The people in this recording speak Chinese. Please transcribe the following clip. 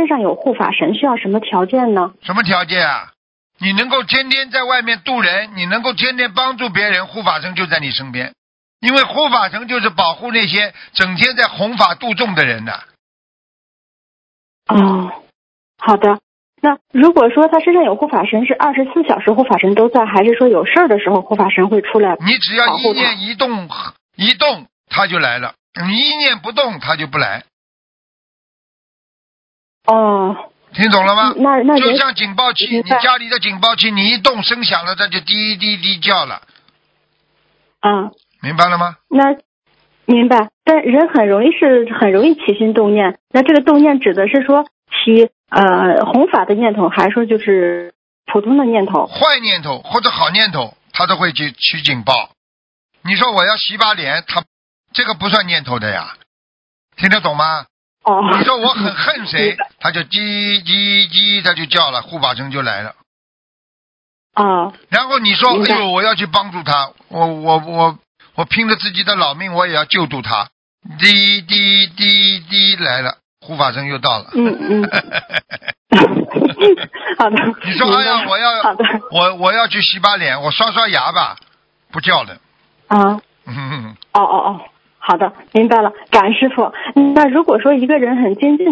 身上有护法神，需要什么条件呢？ 什么条件啊？你能够天天在外面渡人，你能够天天帮助别人，护法神就在你身边。因为护法神就是保护那些整天在弘法度众的人的。 哦，好的。那如果说他身上有护法神，是24小时护法神都在，还是说有事儿的时候护法神会出来？ 你只要意念一动，他就来了；你意念不动，他就不来。 哦， 听懂了吗？ 那就像警报器，你家里的警报器，你一动声响了，它就滴滴滴叫了。明白了吗？ 那明白。但人很容易起心动念，那这个动念指的是说起弘法的念头，还是说就是普通的念头？ 坏念头或者好念头，他都会去取警报。你说我要洗把脸，他这个不算念头的呀，听得懂吗？你说我很恨谁，他就叽叽叽，他就叫了，护法神就来了。然后你说，哎呦，我要去帮助他，我拼了自己的老命，我也要救度他。滴滴滴滴来了，护法神又到了。 好的。 你说，哎呀，我要去洗把脸，我刷刷牙吧，不叫的。 好的，明白了，感恩师傅。那如果说一个人很精进